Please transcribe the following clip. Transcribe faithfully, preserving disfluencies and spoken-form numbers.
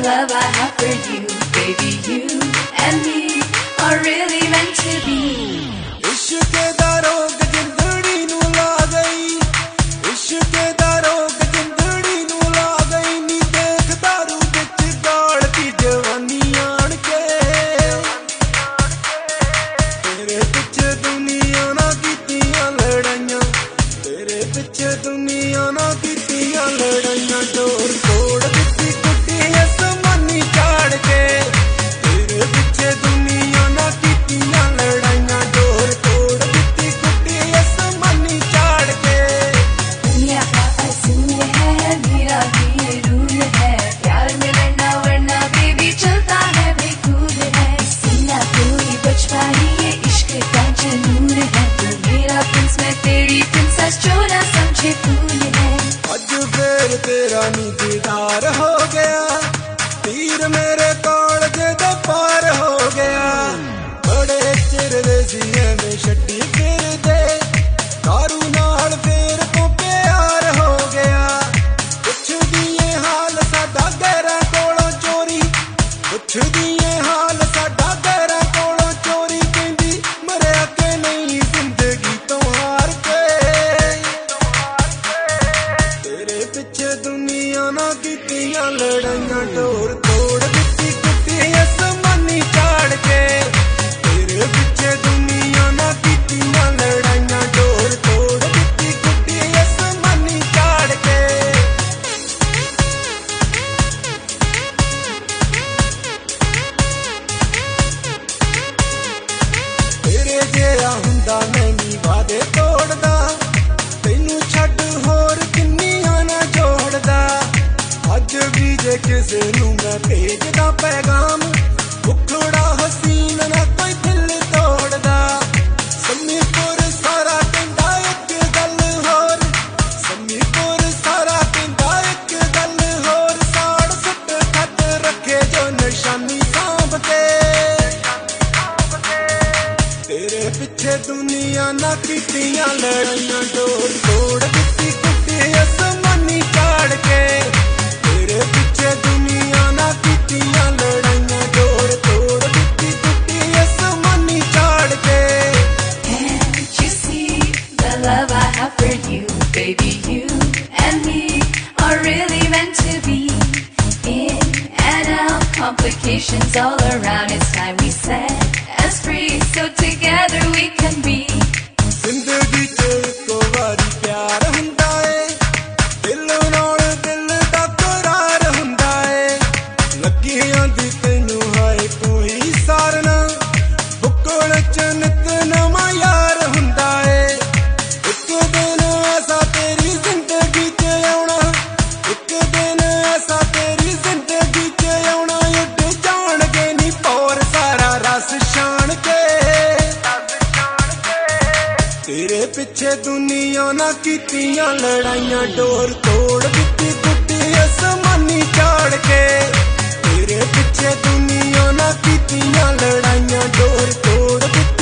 love I have for you, baby, you and me are really meant to be. इश्क दा रोग जिंदड़ी नू ला गई, इश्क दा रोग जिंदड़ी नू ला गई, नी देख दारू विच दौड़ती जवानी आण के, तेरे पिछे दुनिया ना कीतियां लड़ाइयां, तेरे पिछे दुनिया ना कीतियां लड़ाइयां, डोर तोड़ दित्ती कुट्टी आसमानी झाड़ के, तेरे पिछे दुनिया ना कीतियां लड़ाइयां, डोर तोड़ दित्ती कुट्टी आसमानी झाड़ के। दुनिया का असूल है, मेरा भी ये रूल है, प्यार में लड़ना वरना बेबी चलता है बेकूल है, सीना कोई बच पाई ये इश्क का जनून है, तू मेरा प्रिंस मैं तेरी प्रिंसेस जो ना समझे फूल है। अज फिर तेरा नी दीदार हो गया, तीर मेरे कालजे दे पार हो गया, बड़े चिर दे सीने में छड्डी फिर दे, दारू नाल फिर तो प्यार हो गया, पुछदी ए हाल साडा गैरां कोलों चोरी, पुछदी ए हाल साडा गैरां कोलों चोरी, कहंदी मरिया के नहीं जिंदगी तो हार के, तेरे पिछे दुनिया ना कीतियां लड़ाइयां, डोर तोड़ दित्ती कुट्टी आसमानी झाड़ के, तेरे पिछे दुनिया ना कीतियां लड़ाइयां, डोर तोड़ दित्ती कुट्टी आसमानी झाड़ के। तेरे जेहा हुंदा मैं नी वादे तोड़दा, तैनू छड्ड होर किन्नियां ना जोड़दा, अज भी जे किसे नू मैं भेजदा पैगाम, उखड़ा हसीन ना कोई दिल तोड़दा, समीपुर सारा कहंदा इक गल होर, समीपुर सारा कहंदा इक गल होर, साड़ सुट खत रखे जो निशानी सांभ के, तेरे पिछे दुनिया ना कीतियां लड़ाइयां, डोर तोड़ दित्ती कुट्टी आसमानी झाड़ के, तेरे पिछे दुनिया ना कीतियां लड़ाइयां, डोर तोड़ दित्ती कुट्टी आसमानी झाड़ के। Can't you see the love I have for you, baby, you and me are really meant to be. In and out, complications all around, it's time we set us free, so together we can be. जिंदगी च इक्को वारी प्यार हुंदा ए, दिल नाल दिल दा करार हुंदा ए, लगी आंदी तैनू हाय तू ही सारना, बुक्कल च नित नवां यार हुंदा ए, इक दिन ऐसा तेरी जिंदगी च आउणा, इक दिन ऐसा तेरी जिंदगी च आउणा, उड जाणगे नी पौर सारा रस छाण के, तेरे पिछे दुनिया ना कीतियां लड़ाइयां, डोर तोड़ दित्ती कुट्टी आसमानी झाड़ के, तेरे पिछे दुनिया ना कीतियां लड़ाइयां, डोर तोड़ दित्ती